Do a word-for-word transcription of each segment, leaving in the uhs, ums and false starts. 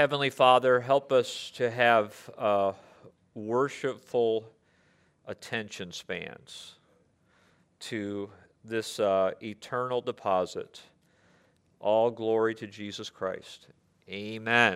Heavenly Father, help us to have uh, worshipful attention spans to this uh, eternal deposit. All glory to Jesus Christ. Amen.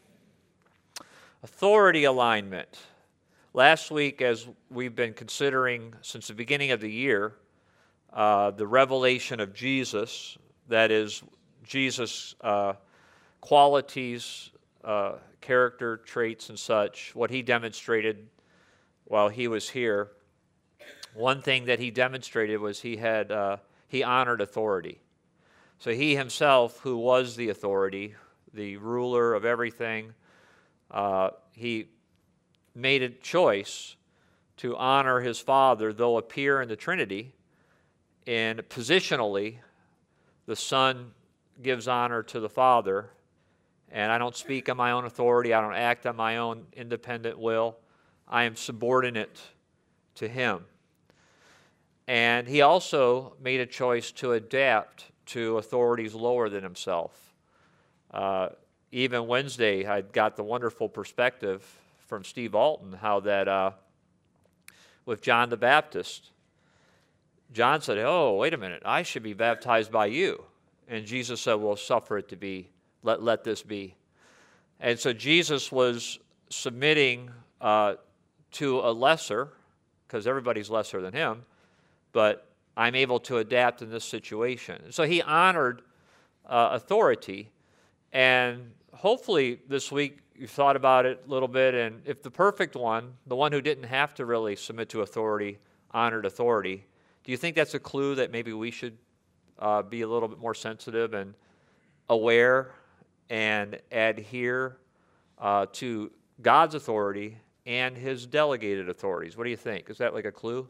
Authority alignment. Last week, as we've been considering since the beginning of the year, uh, the revelation of Jesus, that is, Jesus' uh, qualities, uh, character traits and such, what he demonstrated while he was here. One thing that he demonstrated was he had uh, he honored authority. So he himself, who was the authority, the ruler of everything, uh, he made a choice to honor his Father, though appear in the Trinity, and positionally, the Son gives honor to the Father. And I don't speak on my own authority. I don't act on my own independent will. I am subordinate to him. And he also made a choice to adapt to authorities lower than himself. Uh, even Wednesday, I got the wonderful perspective from Steve Alton, how that uh, with John the Baptist, John said, oh, wait a minute, I should be baptized by you. And Jesus said, well, suffer it to be. Let, let this be. And so Jesus was submitting uh, to a lesser, because everybody's lesser than him, but I'm able to adapt in this situation. So he honored uh, authority, and hopefully this week you've thought about it a little bit, and if the perfect one, the one who didn't have to really submit to authority, honored authority, do you think that's a clue that maybe we should uh, be a little bit more sensitive and aware and adhere uh, to God's authority and his delegated authorities? What do you think? Is that like a clue?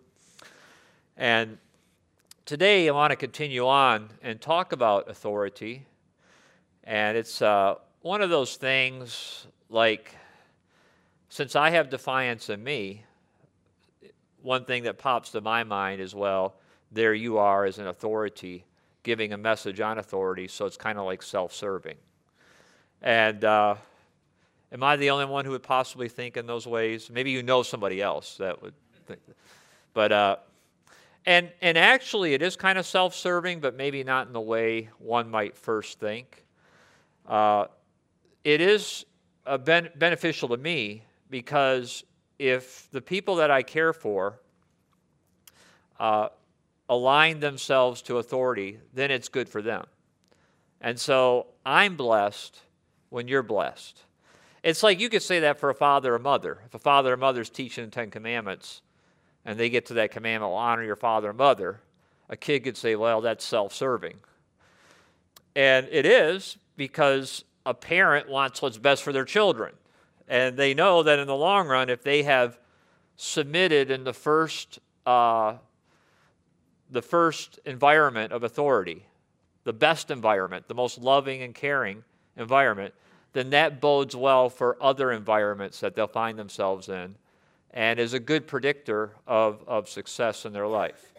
And today I want to continue on and talk about authority. And it's uh, one of those things like, since I have defiance in me, one thing that pops to my mind is, well, there you are as an authority giving a message on authority, so it's kind of like self-serving. And uh, am I the only one who would possibly think in those ways? Maybe you know somebody else that would think. But, uh, and, and actually it is kind of self-serving, but maybe not in the way one might first think. Uh, it is uh, ben- beneficial to me because if the people that I care for uh, align themselves to authority, then it's good for them. And so I'm blessed when you're blessed. It's like you could say that for a father or mother. If a father or mother is teaching the Ten Commandments and they get to that commandment, well, honor your father and mother, a kid could say, well, that's self-serving. And it is, because a parent wants what's best for their children. And they know that in the long run, if they have submitted in the first, uh, the first environment of authority, the best environment, the most loving and caring environment, then that bodes well for other environments that they'll find themselves in and is a good predictor of, of success in their life.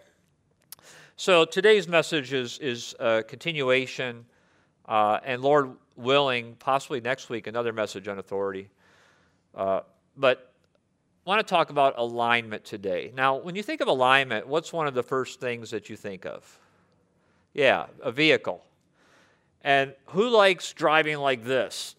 So today's message is, is a continuation, uh, and Lord willing, possibly next week, another message on authority. Uh, but I want to talk about alignment today. Now, when you think of alignment, what's one of the first things that you think of? Yeah, a vehicle. And who likes driving like this?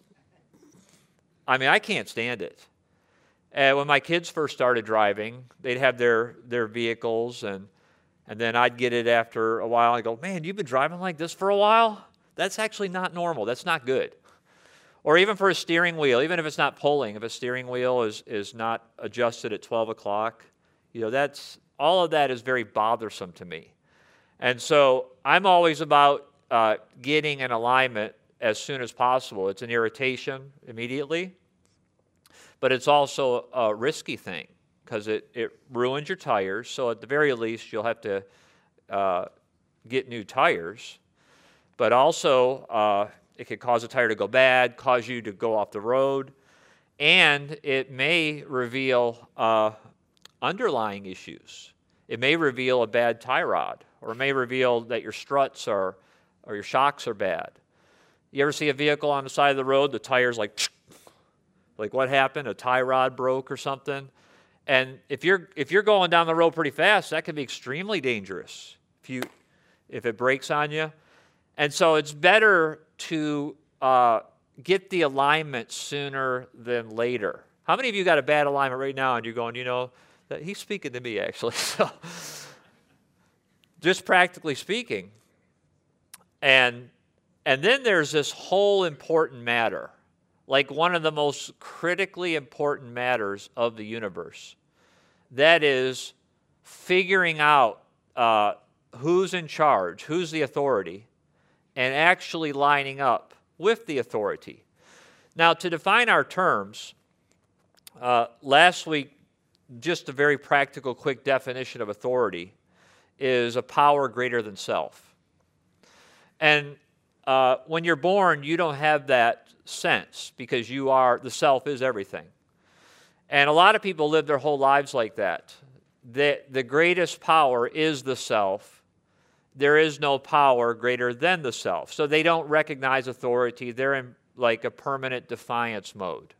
I mean, I can't stand it. And when my kids first started driving, they'd have their, their vehicles, and, and then I'd get it after a while. I go, man, you've been driving like this for a while? That's actually not normal. That's not good. Or even for a steering wheel, even if it's not pulling, if a steering wheel is, is not adjusted at twelve o'clock, you know, that's, all of that is very bothersome to me. And so I'm always about uh, getting an alignment as soon as possible. It's an irritation immediately, but it's also a risky thing because it, it ruins your tires. So at the very least, you'll have to uh, get new tires. But also, uh, it could cause a tire to go bad, cause you to go off the road, and it may reveal uh, underlying issues. It may reveal a bad tie rod, or it may reveal that your struts are, or your shocks are bad. You ever see a vehicle on the side of the road, the tire's like Like what happened? A tie rod broke or something? And if you're if you're going down the road pretty fast, that can be extremely dangerous if you if it breaks on you. And so it's better to uh, get the alignment sooner than later. How many of you got a bad alignment right now and you're going, you know, that he's speaking to me actually. So just practically speaking. And and then there's this whole important matter, like one of the most critically important matters of the universe. That is figuring out uh, who's in charge, who's the authority, and actually lining up with the authority. Now, to define our terms, uh, last week, just a very practical, quick definition of authority is a power greater than self. And uh, when you're born, you don't have that sense because you are, the self is everything. And a lot of people live their whole lives like that. The, the greatest power is the self. There is no power greater than the self. So they don't recognize authority. They're in like a permanent defiance mode.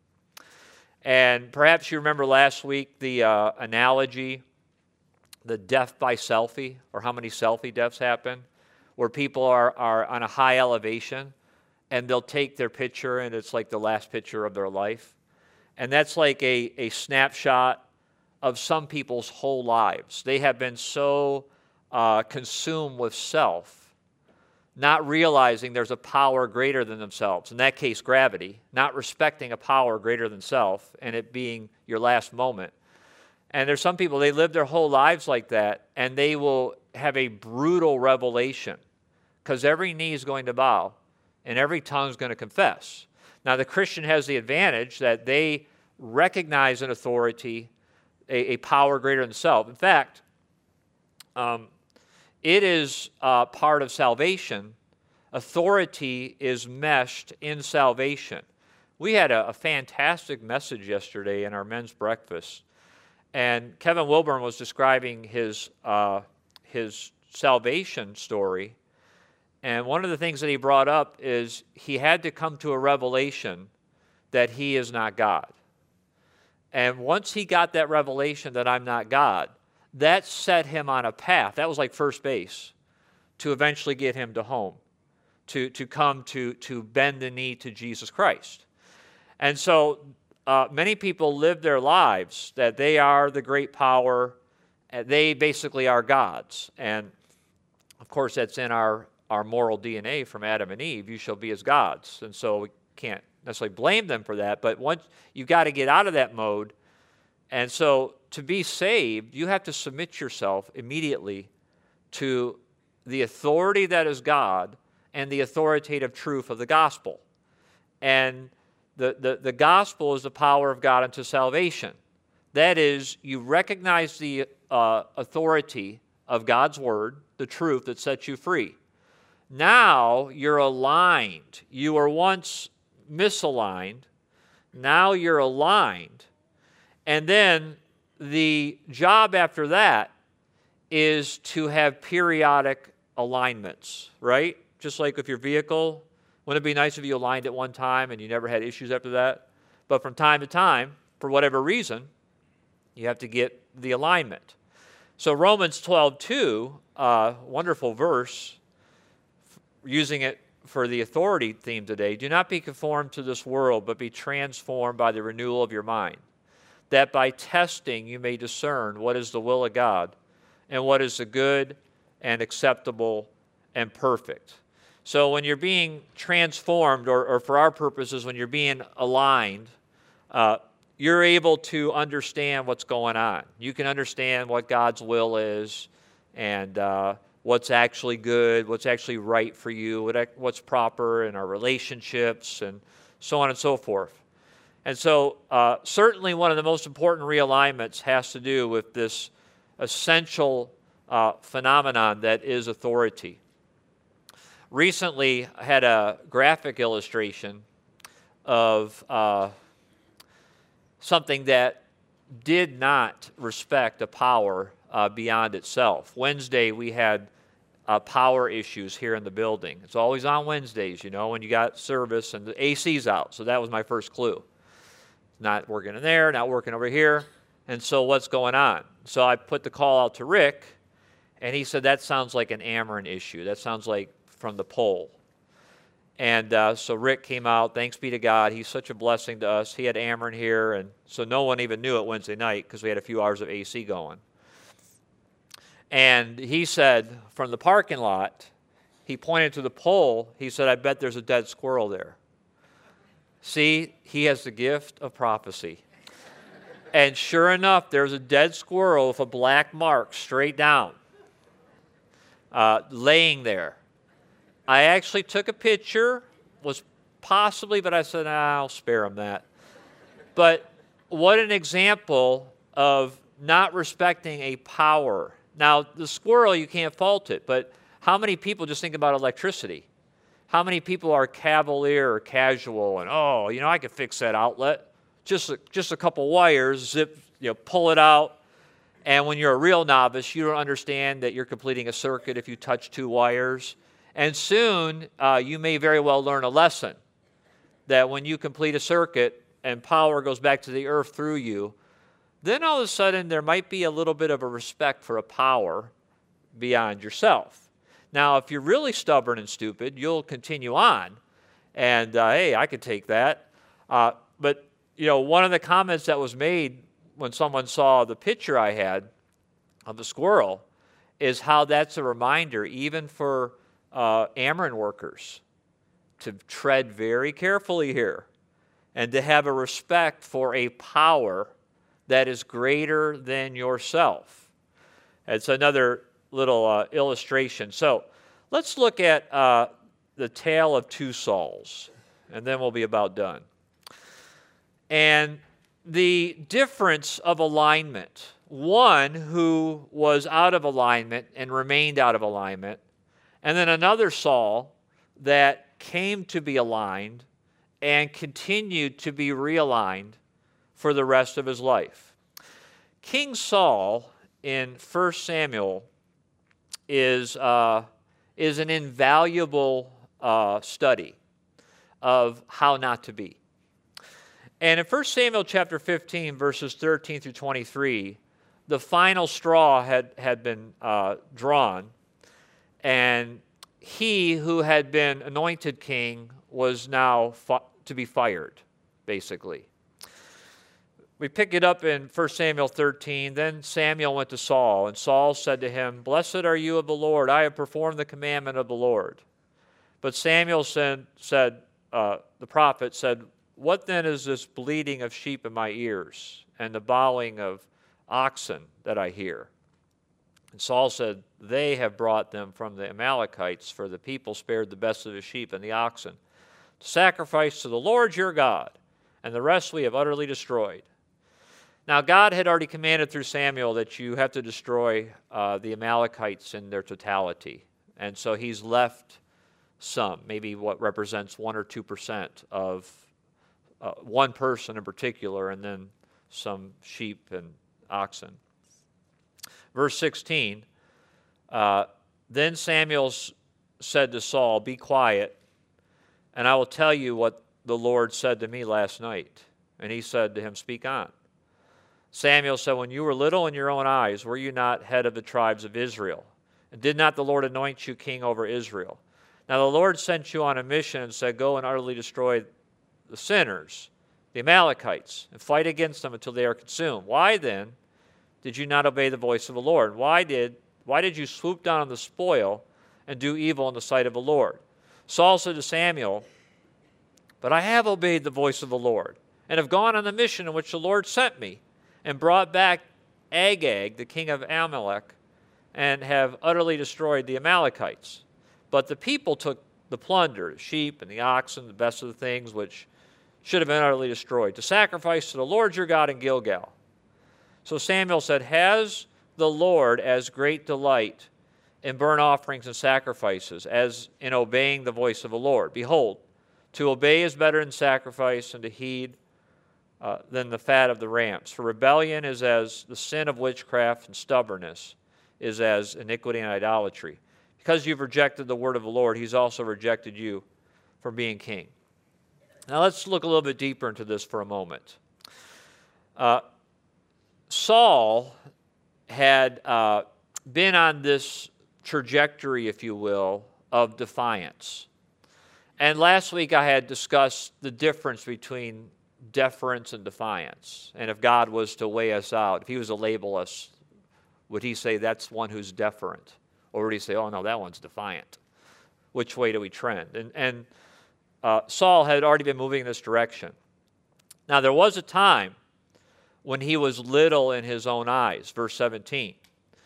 And perhaps you remember last week the uh, analogy, the death by selfie, or how many selfie deaths happen, where people are, are on a high elevation and they'll take their picture and it's like the last picture of their life. And that's like a, a snapshot of some people's whole lives. They have been so uh, consumed with self, not realizing there's a power greater than themselves, in that case gravity, not respecting a power greater than self, and it being your last moment. And there's some people, they live their whole lives like that, and they will have a brutal revelation, because every knee is going to bow, and every tongue is going to confess. Now, the Christian has the advantage that they recognize an authority, a, a power greater than self. In fact, um, it is uh, part of salvation. Authority is meshed in salvation. We had a, a fantastic message yesterday in our men's breakfast, and Kevin Wilburn was describing his uh, his salvation story. And one of the things that he brought up is he had to come to a revelation that he is not God. And once he got that revelation that I'm not God, that set him on a path. That was like first base to eventually get him to home, to, to come to, to bend the knee to Jesus Christ. And so uh, many people live their lives that they are the great power, and they basically are gods. And of course, that's in our our moral D N A from Adam and Eve. You shall be as gods. And so we can't necessarily blame them for that, but once you've got to get out of that mode. And so to be saved, you have to submit yourself immediately to the authority that is God and the authoritative truth of the gospel. And the, the, the gospel is the power of God unto salvation. That is, you recognize the uh, authority of God's word, the truth that sets you free. Now you're aligned. You were once misaligned. Now you're aligned. And then the job after that is to have periodic alignments, right? Just like with your vehicle. Wouldn't it be nice if you aligned at one time and you never had issues after that? But from time to time, for whatever reason, you have to get the alignment. So Romans twelve two, uh, wonderful verse, using it for the authority theme today. Do not be conformed to this world, but be transformed by the renewal of your mind, that by testing you may discern what is the will of God and what is the good and acceptable and perfect. So when you're being transformed, or, or for our purposes, when you're being aligned, uh, you're able to understand what's going on. You can understand what God's will is, and uh, what's actually good, what's actually right for you, what, what's proper in our relationships, and so on and so forth. And so uh, certainly one of the most important realignments has to do with this essential uh, phenomenon that is authority. Recently, I had a graphic illustration of uh, something that did not respect a power uh, beyond itself. Wednesday, we had uh, power issues here in the building. It's always on Wednesdays, you know, when you got service and the A C's out. So that was my first clue. Not working in there, not working over here. And so what's going on? So I put the call out to Rick, and he said, that sounds like an Ameren issue. That sounds like from the pole. And uh, so Rick came out. Thanks be to God. He's such a blessing to us. He had Ameren here, and so no one even knew it Wednesday night because we had a few hours of A C going. And he said, from the parking lot, he pointed to the pole. He said, I bet there's a dead squirrel there. See, he has the gift of prophecy. And sure enough, there's a dead squirrel with a black mark straight down, uh, laying there. I actually took a picture, was possibly, but I said, nah, I'll spare him that. But what an example of not respecting a power. Now, the squirrel, you can't fault it, but how many people just think about electricity? How many people are cavalier or casual and, oh, you know, I could fix that outlet. Just a, just a couple wires, zip, you know, pull it out. And when you're a real novice, you don't understand that you're completing a circuit if you touch two wires. And soon, uh, you may very well learn a lesson that when you complete a circuit and power goes back to the earth through you, then all of a sudden there might be a little bit of a respect for a power beyond yourself. Now, if you're really stubborn and stupid, you'll continue on. And, uh, hey, I could take that. Uh, but, you know, one of the comments that was made when someone saw the picture I had of the squirrel is how that's a reminder, even for uh, Ameren workers, to tread very carefully here and to have a respect for a power that is greater than yourself. It's another little uh, illustration. So let's look at uh, the tale of two Sauls, and then we'll be about done. And the difference of alignment. One who was out of alignment and remained out of alignment, and then another Saul that came to be aligned and continued to be realigned for the rest of his life. King Saul in First Samuel is, uh, is an invaluable uh, study of how not to be. And in First Samuel chapter fifteen, verses thirteen through twenty-three, the final straw had, had been uh, drawn, and he who had been anointed king was now fi- to be fired, basically. We pick it up in First Samuel thirteen. Then Samuel went to Saul, and Saul said to him, Blessed are you of the Lord. I have performed the commandment of the Lord. But Samuel said, said uh, the prophet said, What then is this bleating of sheep in my ears and the bowing of oxen that I hear? And Saul said, They have brought them from the Amalekites, for the people spared the best of the sheep and the oxen to sacrifice to the Lord your God, and the rest we have utterly destroyed. Now, God had already commanded through Samuel that you have to destroy uh, the Amalekites in their totality. And so he's left some, maybe what represents one or two percent of uh, one person in particular, and then some sheep and oxen. Verse sixteen, uh, Then Samuel said to Saul, Be quiet, and I will tell you what the Lord said to me last night. And he said to him, Speak on. Samuel said, When you were little in your own eyes, were you not head of the tribes of Israel? And did not the Lord anoint you king over Israel? Now the Lord sent you on a mission and said, Go and utterly destroy the sinners, the Amalekites, and fight against them until they are consumed. Why then did you not obey the voice of the Lord? Why did, why did you swoop down on the spoil and do evil in the sight of the Lord? Saul said to Samuel, But I have obeyed the voice of the Lord, and have gone on the mission in which the Lord sent me, and brought back Agag, the king of Amalek, and have utterly destroyed the Amalekites. But the people took the plunder, the sheep and the oxen, the best of the things which should have been utterly destroyed, to sacrifice to the Lord your God in Gilgal. So Samuel said, Has the Lord as great delight in burnt offerings and sacrifices as in obeying the voice of the Lord? Behold, to obey is better than sacrifice, and to heed uh, than the fat of the rams. For rebellion is as the sin of witchcraft, and stubbornness is as iniquity and idolatry. Because you've rejected the word of the Lord, he's also rejected you from being king. Now let's look a little bit deeper into this for a moment. Uh, Saul had uh, been on this trajectory, if you will, of defiance. And last week I had discussed the difference between deference and defiance. And if God was to weigh us out, if he was to label us, would he say that's one who's deferent? Or would he say, oh no, that one's defiant? Which way do we trend? And, and uh, Saul had already been moving in this direction. Now there was a time when he was little in his own eyes, verse seventeen.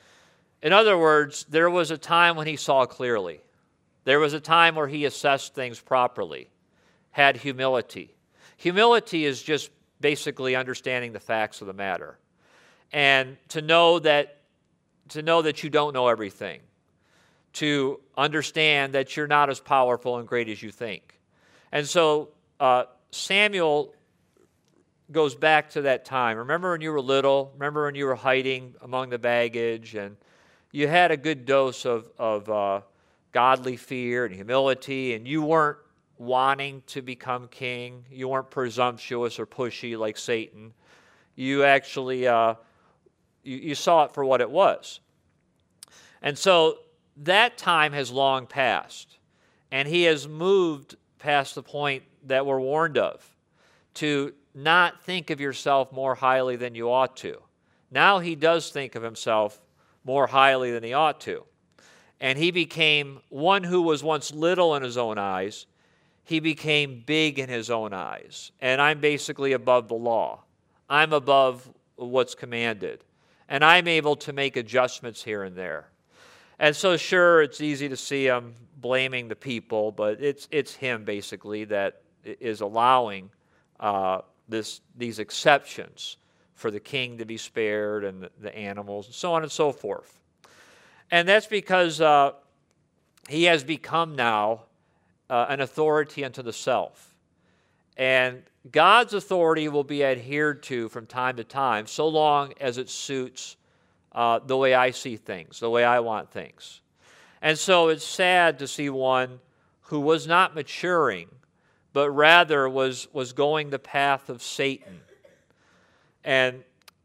In other words, there was a time when he saw clearly. There was a time where he assessed things properly, had humility. Humility is just basically understanding the facts of the matter. And to know that, to know that you don't know everything. To understand that you're not as powerful and great as you think. And so uh, Samuel goes back to that time. Remember when you were little? Remember when you were hiding among the baggage and you had a good dose of, of uh, godly fear and humility, and you weren't wanting to become king. You weren't presumptuous or pushy like Satan. You actually, uh, you, you saw it for what it was. And so that time has long passed, and he has moved past the point that we're warned of, to not think of yourself more highly than you ought to. Now he does think of himself more highly than he ought to. And he became one who was once little in his own eyes. He became big in his own eyes. And I'm basically above the law. I'm above what's commanded. And I'm able to make adjustments here and there. And so sure, it's easy to see him blaming the people, but it's it's him basically that is allowing uh, this these exceptions for the king to be spared and the, the animals and so on and so forth. And that's because uh, he has become now uh, an authority unto the self. And God's authority will be adhered to from time to time, so long as it suits uh, the way I see things, the way I want things. And so it's sad to see one who was not maturing, but rather was, was going the path of Satan. And,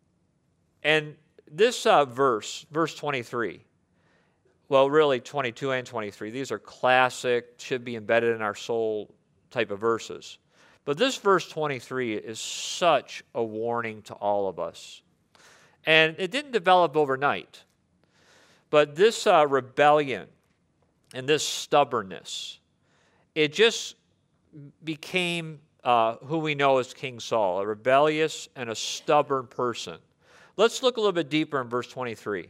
and this uh, verse, verse twenty-three, well, really twenty-two and twenty-three, these are classic, should be embedded in our soul type of verses. But this verse twenty-three is such a warning to all of us. And it didn't develop overnight. But this uh, rebellion and this stubbornness, it just became uh, who we know as King Saul, a rebellious and a stubborn person. Let's look a little bit deeper in verse twenty-three.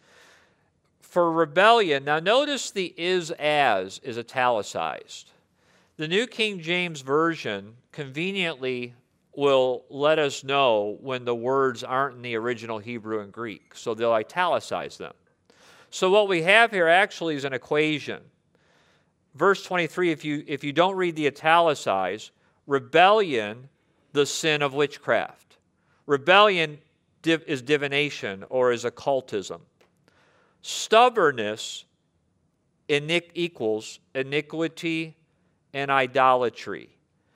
For rebellion, now notice the is as is italicized. The New King James Version conveniently will let us know when the words aren't in the original Hebrew and Greek, so they'll italicize them. So what we have here actually is an equation. Verse twenty-three, if you, if you don't read the italicized, rebellion, the sin of witchcraft. Rebellion div- is divination or is occultism. Stubbornness iniq- equals iniquity and idolatry.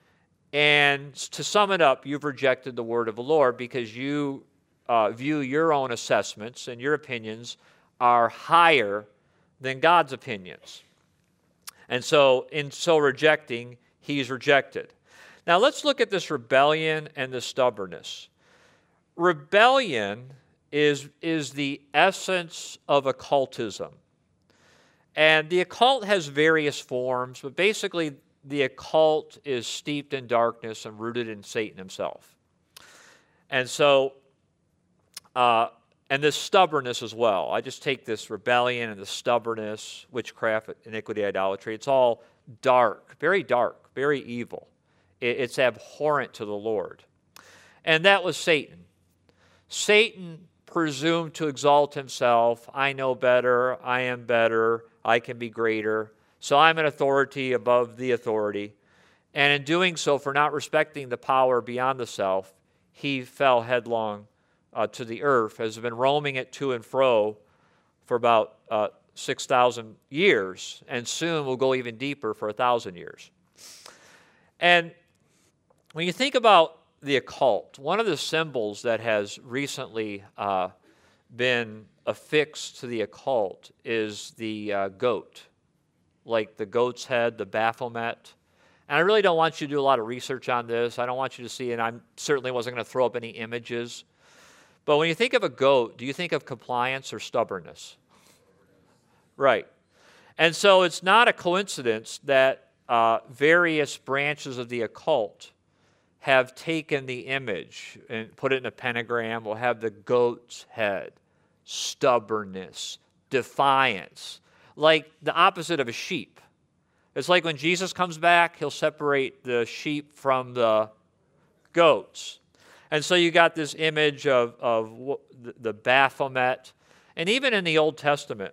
And to sum it up, you've rejected the word of the Lord because you uh, view your own assessments and your opinions are higher than God's opinions. And so, in so rejecting, he's rejected. Now, let's look at this rebellion and the stubbornness. Rebellion is, is the essence of occultism. And the occult has various forms, but basically, the occult is steeped in darkness and rooted in Satan himself. And so, uh, and this stubbornness as well. I just take this rebellion and the stubbornness, witchcraft, iniquity, idolatry. It's all dark, very dark, very evil. It, it's abhorrent to the Lord. And that was Satan. Satan presumed to exalt himself. I know better. I am better. I can be greater. So I'm an authority above the authority. And in doing so, for not respecting the power beyond the self, he fell headlong uh, to the earth, has been roaming it to and fro for about uh, six thousand years, and soon will go even deeper for one thousand years. And when you think about the occult, one of the symbols that has recently uh, been affixed to the occult is the uh, goat, like the goat's head, the Baphomet. And I really don't want you to do a lot of research on this. I don't want you to see, and I certainly wasn't going to throw up any images. But when you think of a goat, do you think of compliance or stubbornness? Right. And so it's not a coincidence that uh, various branches of the occult have taken the image and put it in a pentagram. We'll have the goat's head, stubbornness, defiance, like the opposite of a sheep. It's like when Jesus comes back, he'll separate the sheep from the goats. And so you got this image of, of the Baphomet. And even in the Old Testament,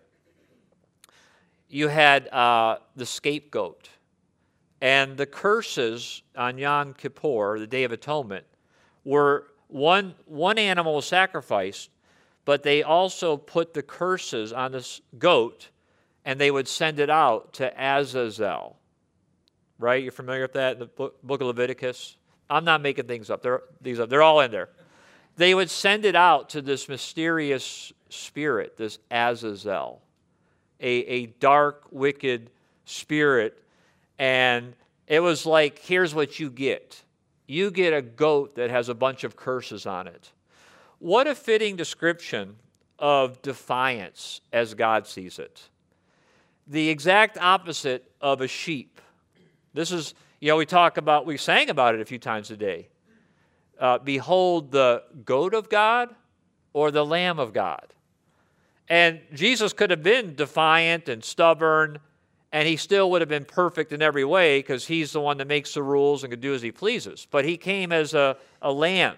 you had uh, the scapegoat. And the curses on Yom Kippur, the Day of Atonement, were one, one animal was sacrificed, but they also put the curses on this goat, and they would send it out to Azazel. Right? You're familiar with that in the book, book of Leviticus? I'm not making things up. They're, these up. They're all in there. They would send it out to this mysterious spirit, this Azazel, a, a dark, wicked spirit. And it was like, here's what you get. You get a goat that has a bunch of curses on it. What a fitting description of defiance as God sees it. The exact opposite of a sheep. This is, you know, we talk about, we sang about it a few times a day. Uh, Behold the goat of God or the Lamb of God. And Jesus could have been defiant and stubborn, and he still would have been perfect in every way because he's the one that makes the rules and can do as he pleases. But he came as a, a lamb,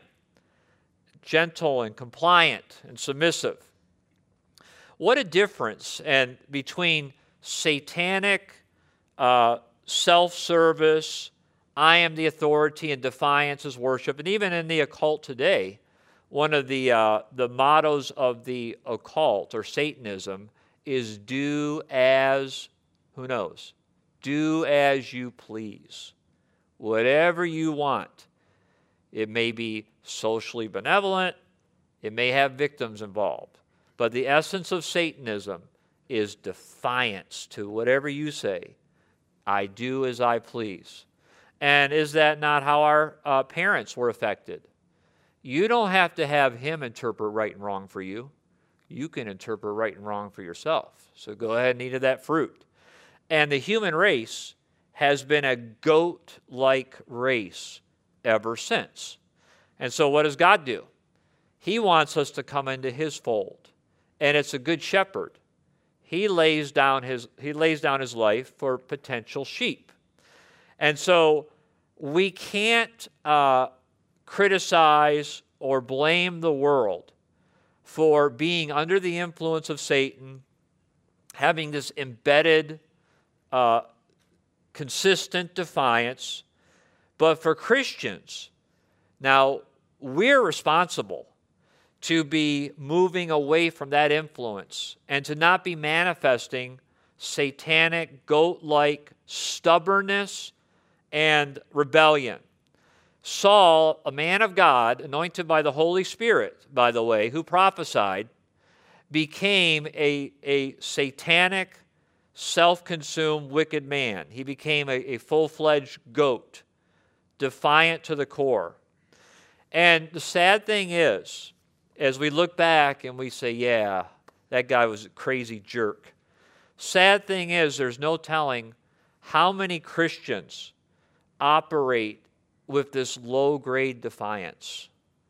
gentle and compliant and submissive. What a difference and between satanic uh, self-service, I am the authority, and defiance is worship. And even in the occult today, one of the, uh, the mottos of the occult or Satanism is do as, who knows? Do as you please. Whatever you want. It may be socially benevolent. It may have victims involved. But the essence of Satanism is defiance to whatever you say. I do as I please. And is that not how our uh, parents were affected? You don't have to have him interpret right and wrong for you. You can interpret right and wrong for yourself. So go ahead and eat of that fruit. And the human race has been a goat-like race ever since. And so what does God do? He wants us to come into his fold. And it's a good shepherd. He lays down his, he lays down his life for potential sheep. And so we can't uh, criticize or blame the world for being under the influence of Satan, having this embedded, uh, consistent defiance. But for Christians, now we're responsible to be moving away from that influence and to not be manifesting satanic, goat-like stubbornness and rebellion. Saul, a man of God, anointed by the Holy Spirit, by the way, who prophesied, became a, a satanic, self-consumed, wicked man. He became a, a full-fledged goat, defiant to the core. And the sad thing is, as we look back and we say, yeah, that guy was a crazy jerk. Sad thing is, there's no telling how many Christians operate with this low-grade defiance.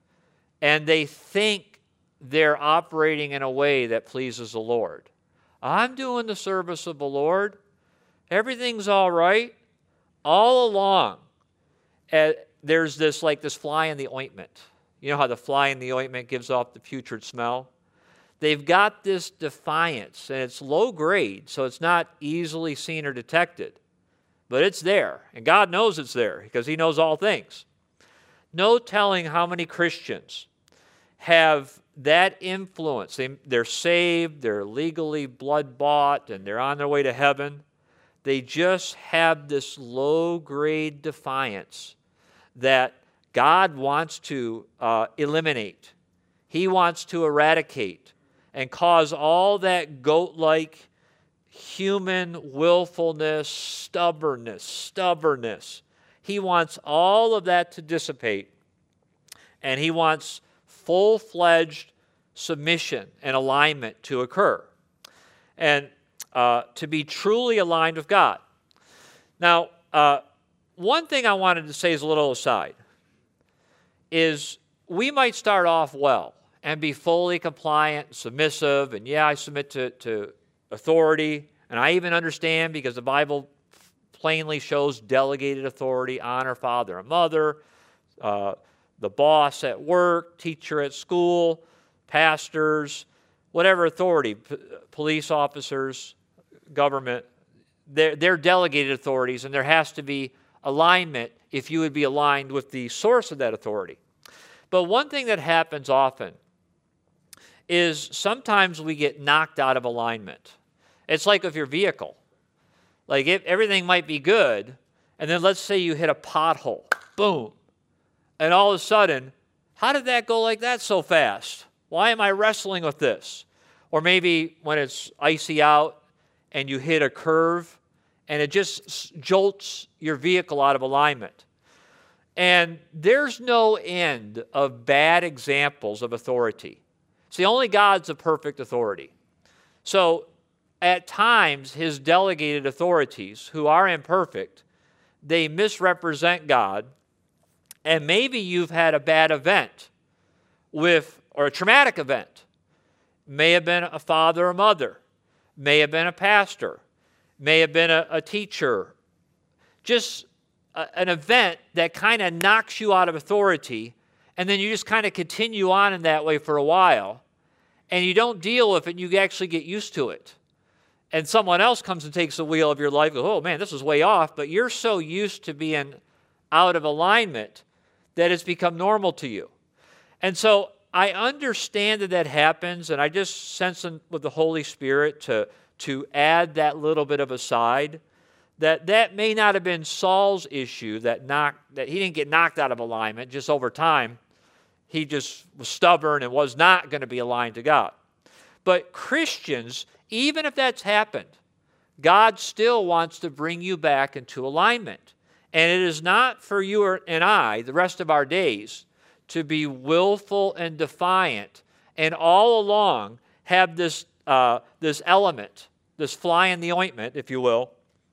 And they think they're operating in a way that pleases the Lord. I'm doing the service of the Lord. Everything's all right. All along, uh, there's this like this fly in the ointment. You know how the fly in the ointment gives off the putrid smell? They've got this defiance, and it's low grade, so it's not easily seen or detected. But it's there, and God knows it's there because he knows all things. No telling how many Christians have that influence. They, they're saved, they're legally blood-bought, and they're on their way to heaven. They just have this low-grade defiance that God wants to uh, eliminate. He wants to eradicate and cause all that goat-like human willfulness, stubbornness, stubbornness. He wants all of that to dissipate, and he wants full-fledged submission and alignment to occur, and uh, to be truly aligned with God. Now, uh, one thing I wanted to say as a little aside is we might start off well and be fully compliant, submissive, and yeah, I submit to, to authority, and I even understand because the Bible plainly shows delegated authority, honor father and mother, uh, the boss at work, teacher at school, pastors, whatever authority, p- police officers, government, they're, they're delegated authorities, and there has to be alignment if you would be aligned with the source of that authority. But one thing that happens often is sometimes we get knocked out of alignment. It's like with your vehicle. Like if everything might be good, and then let's say you hit a pothole, boom, and all of a sudden, how did that go like that so fast? Why am I wrestling with this? Or maybe when it's icy out and you hit a curve and it just jolts your vehicle out of alignment. And there's no end of bad examples of authority. See, only God's a perfect authority. So at times, his delegated authorities, who are imperfect, they misrepresent God. And maybe you've had a bad event with, or a traumatic event. May have been a father or mother. May have been a pastor. May have been a, a teacher. Just a, an event that kind of knocks you out of authority, and then you just kind of continue on in that way for a while, and you don't deal with it, and you actually get used to it. And someone else comes and takes the wheel of your life and goes, oh man, this is way off, but you're so used to being out of alignment that it's become normal to you. And so I understand that that happens, and I just sense with the Holy Spirit to, to add that little bit of a side, that that may not have been Saul's issue, that, knocked, that he didn't get knocked out of alignment, just over time. He just was stubborn and was not going to be aligned to God. But Christians, even if that's happened, God still wants to bring you back into alignment. And it is not for you and I, the rest of our days, to be willful and defiant and all along have this, uh, this element, this fly in the ointment, if you will,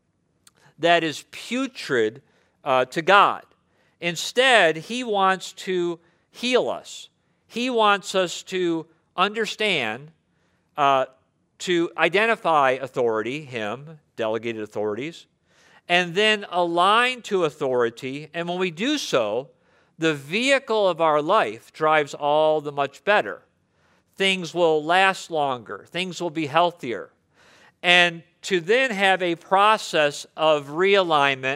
that is putrid uh, to God. Instead, he wants to heal us. He wants us to understand, uh, to identify authority, him, delegated authorities, and then align to authority. And when we do so, the vehicle of our life drives all the much better. Things will last longer. Things will be healthier. And to then have a process of realignment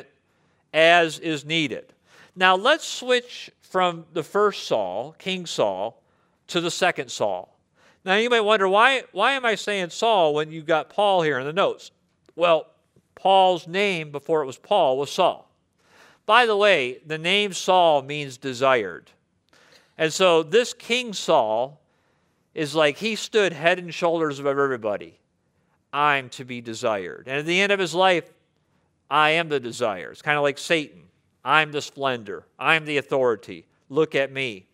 as is needed. Now let's switch from the first Saul, King Saul, to the second Saul. Now you might wonder, why, why am I saying Saul when you've got Paul here in the notes? Well, Paul's name before it was Paul was Saul. By the way, the name Saul means desired. And so this King Saul is like he stood head and shoulders above everybody. I'm to be desired. And at the end of his life, I am the desire. It's kind of like Satan. I'm the splendor. I'm the authority. Look at me.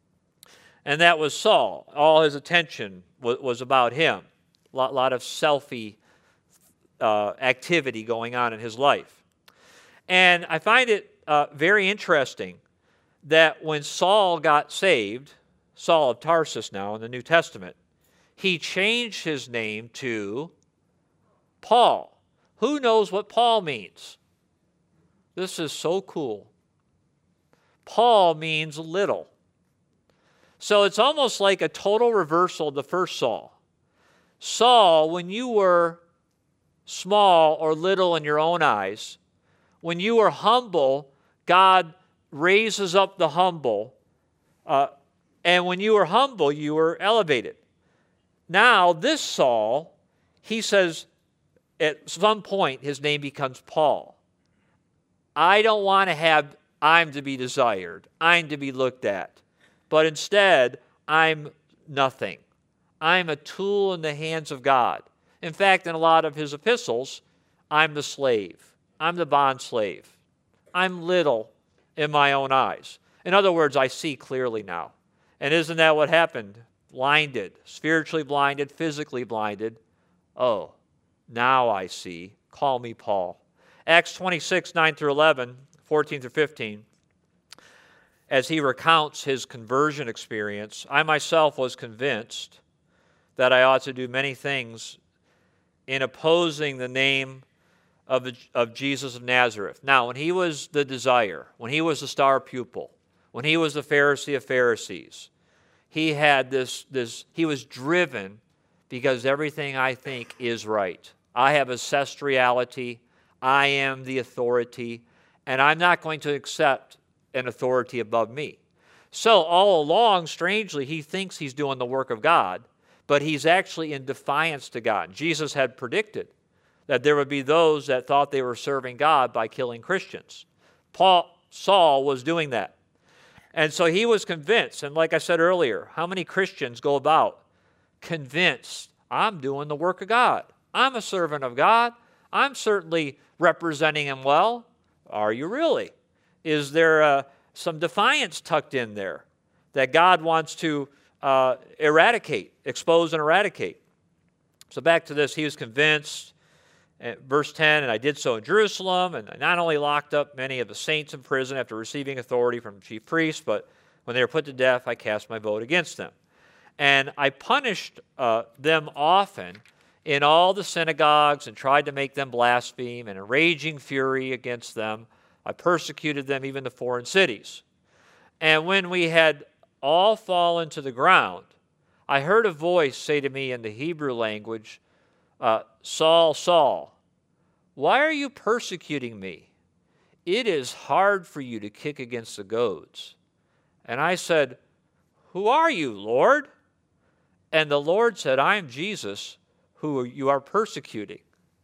And that was Saul. All his attention was, was about him. A lot, lot of selfie uh, activity going on in his life. And I find it uh, very interesting that when Saul got saved, Saul of Tarsus now in the New Testament, he changed his name to Paul. Who knows what Paul means? This is so cool. Paul means little. So it's almost like a total reversal of the first Saul. Saul, when you were small or little in your own eyes, when you were humble, God raises up the humble. Uh, and when you were humble, you were elevated. Now, this Saul, he says, at some point, his name becomes Paul. I don't want to have I'm to be desired. I'm to be looked at. But instead, I'm nothing. I'm a tool in the hands of God. In fact, in a lot of his epistles, I'm the slave. I'm the bond slave. I'm little in my own eyes. In other words, I see clearly now. And isn't that what happened? Blinded, spiritually blinded, physically blinded. Oh, now I see. Call me Paul. Acts twenty-six, nine through eleven, fourteen through fifteen. As he recounts his conversion experience, I myself was convinced that I ought to do many things in opposing the name of, the, of Jesus of Nazareth. Now, when he was the desire, when he was the star pupil, when he was the Pharisee of Pharisees, he had this, this, he was driven because everything I think is right. I have assessed reality. I am the authority, and I'm not going to accept an authority above me. So all along, strangely, he thinks he's doing the work of God, but he's actually in defiance to God. Jesus had predicted that there would be those that thought they were serving God by killing Christians. Paul, Saul was doing that. And so he was convinced, and like I said earlier, how many Christians go about convinced, I'm doing the work of God. I'm a servant of God. I'm certainly representing him well. Are you really? Is there uh, some defiance tucked in there that God wants to uh, eradicate, expose and eradicate? So back to this, he was convinced. Uh, verse ten, and I did so in Jerusalem, and I not only locked up many of the saints in prison after receiving authority from chief priests, but when they were put to death, I cast my vote against them. And I punished uh, them often in all the synagogues and tried to make them blaspheme, and in raging fury against them, I persecuted them even to foreign cities. And when we had all fallen to the ground, I heard a voice say to me in the Hebrew language, uh, Saul, Saul, why are you persecuting me? It is hard for you to kick against the goads. And I said, who are you, Lord? And the Lord said, I am Jesus, who you are persecuting.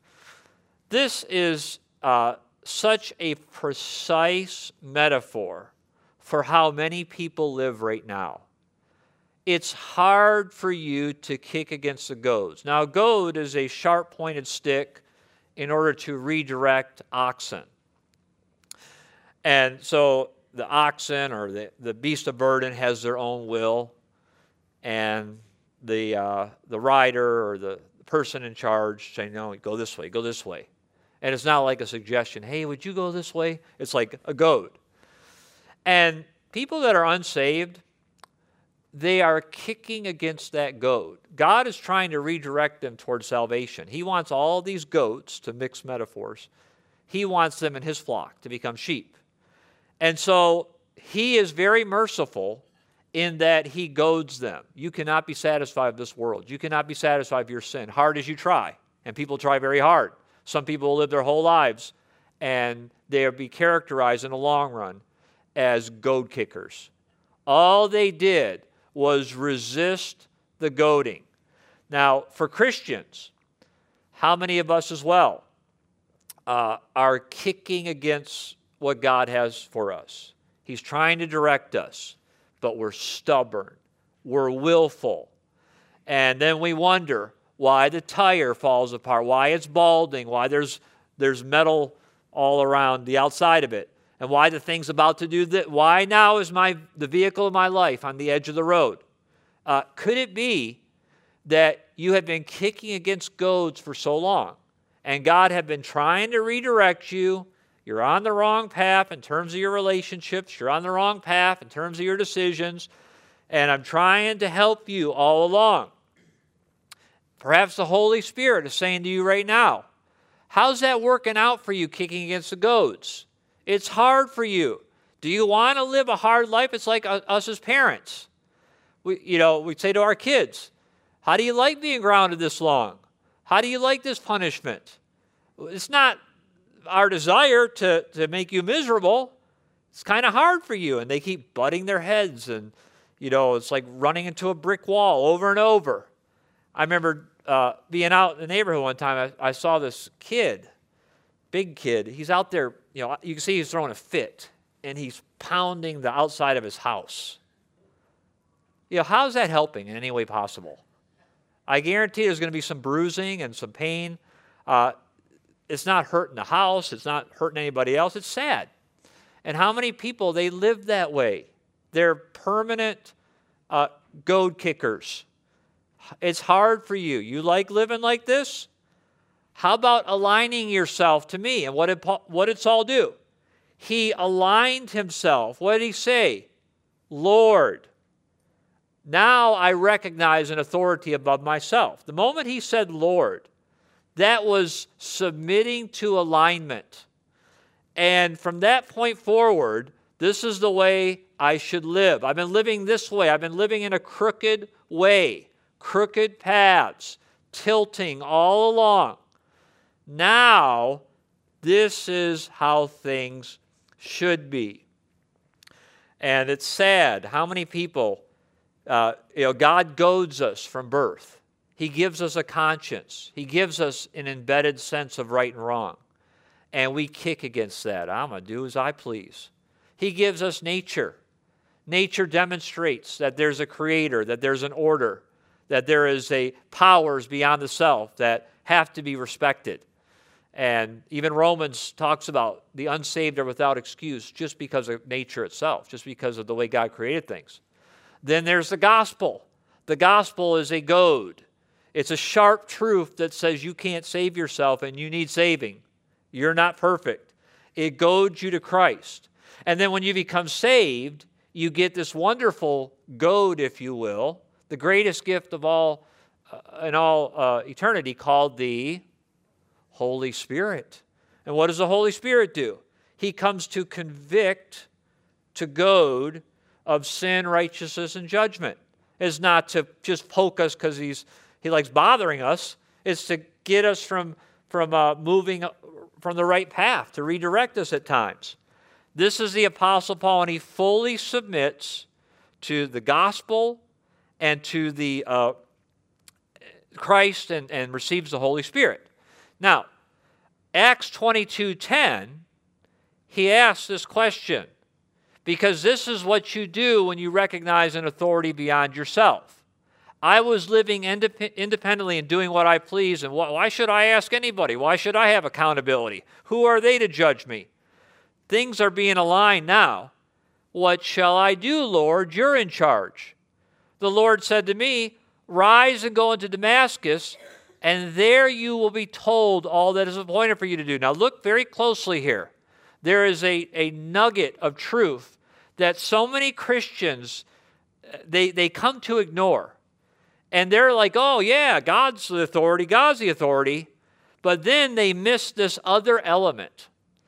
This is uh, such a precise metaphor for how many people live right now. It's hard for you to kick against the goads. Now, a goad is a sharp-pointed stick in order to redirect oxen. And so the oxen or the, the beast of burden has their own will, and the, uh, the rider or the person in charge saying, no, go this way, go this way. And it's not like a suggestion, hey, would you go this way? It's like a goad. And people that are unsaved, they are kicking against that goad. God is trying to redirect them towards salvation. He wants all these goats, to mix metaphors, he wants them in his flock to become sheep. And so he is very merciful in that he goads them. You cannot be satisfied with this world. You cannot be satisfied with your sin, hard as you try. And people try very hard. Some people will live their whole lives, and they'll be characterized in the long run as goad kickers. All they did was resist the goading. Now, for Christians, how many of us as well uh, are kicking against what God has for us? He's trying to direct us, but we're stubborn, we're willful. And then we wonder why the tire falls apart, why it's balding, why there's, there's metal all around the outside of it, and why the thing's about to do that. Why now is my the vehicle of my life on the edge of the road? Uh, could it be that you have been kicking against goads for so long, and God had been trying to redirect you? You're on the wrong path in terms of your relationships. You're on the wrong path in terms of your decisions. And I'm trying to help you all along. Perhaps the Holy Spirit is saying to you right now, how's that working out for you, kicking against the goads? It's hard for you. Do you want to live a hard life? It's like us as parents. We, you know, we say to our kids, how do you like being grounded this long? How do you like this punishment? It's not our desire to, to make you miserable. It's kind of hard for you. And they keep butting their heads, and, you know, it's like running into a brick wall over and over. I remember uh, being out in the neighborhood one time. I, I saw this kid, big kid. He's out there, you know, you can see he's throwing a fit. and he's pounding the outside of his house. You know, how's that helping in any way possible? I guarantee there's going to be some bruising and some pain. Uh, it's not hurting the house. It's not hurting anybody else. It's sad. And how many people, they live that way? They're permanent uh, goad kickers. It's hard for you. You like living like this? How about aligning yourself to me? And what did, Paul, what did Saul do? He aligned himself. What did he say? Lord. Now I recognize an authority above myself. The moment he said Lord, that was submitting to alignment. And from that point forward, this is the way I should live. I've been living this way. I've been living in a crooked way, crooked paths, tilting all along. Now, this is how things should be. And it's sad how many people, uh, you know, God goads us from birth. He gives us a conscience. He gives us an embedded sense of right and wrong. And we kick against that. I'm going to do as I please. He gives us nature. Nature demonstrates that there's a creator, that there's an order, that there is a powers beyond the self that have to be respected. And even Romans talks about the unsaved are without excuse just because of nature itself, just because of the way God created things. Then there's the gospel. The gospel is a goad. It's a sharp truth that says you can't save yourself and you need saving. You're not perfect. It goads you to Christ. And then when you become saved, you get this wonderful goad, if you will, the greatest gift of all uh, in all uh, eternity, called the Holy Spirit. And what does the Holy Spirit do? He comes to convict, to goad of sin, righteousness, and judgment. It's not to just poke us because he's he likes bothering us. It's to get us from, from uh, moving from the right path, to redirect us at times. This is the Apostle Paul, and he fully submits to the gospel and to the uh, Christ and, and receives the Holy Spirit. Now, Acts twenty-two ten, he asks this question, because this is what you do when you recognize an authority beyond yourself. I was living indep- independently and doing what I please, and wh- why should I ask anybody? Why should I have accountability? Who are they to judge me? Things are being aligned now. What shall I do, Lord? You're in charge. The Lord said to me, rise and go into Damascus, and there you will be told all that is appointed for you to do. Now look very closely here. There is a, a nugget of truth that so many Christians, they, they come to ignore. And they're like, oh yeah, God's the authority, God's the authority. But then they miss this other element.